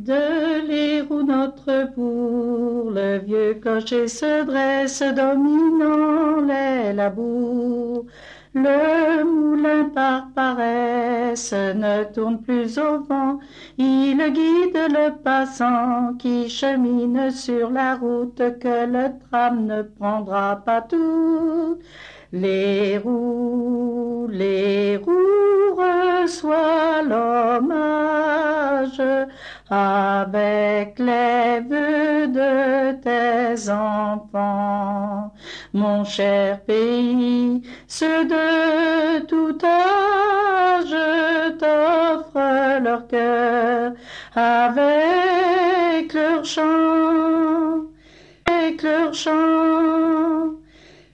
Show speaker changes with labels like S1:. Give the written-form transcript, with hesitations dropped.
S1: De les roues notre bourg, le vieux clocher se dresse, dominant les labours. Le moulin par paresse ne tourne plus au vent, il guide le passant qui chemine sur la route que le tram ne prendra pas toute. Les roues reçoivent l'hommage avec les vœux de tes enfants. Mon cher pays, ceux de tout âge t'offrent leur cœur avec leur chant, avec leur chant.